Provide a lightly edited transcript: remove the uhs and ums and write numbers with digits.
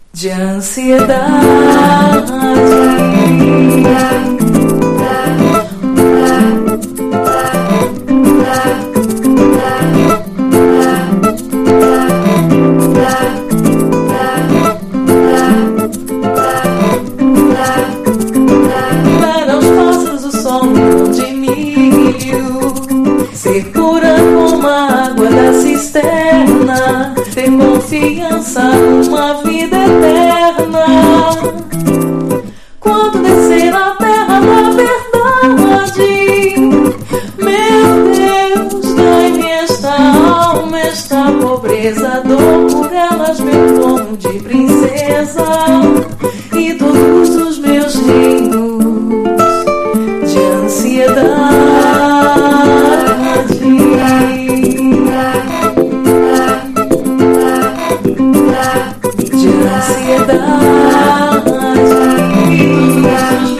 de ansiedade. Dar aos pássaros o sol de milho, ser pura como a água da cisterna, ter confiança numa vida eterna. Quando descer a terra da verdade, meu Deus, dai-me esta alma, esta pobreza, dou por elas meu tom de princesa e todos os meus reinos de ansiedade. De ansiedade,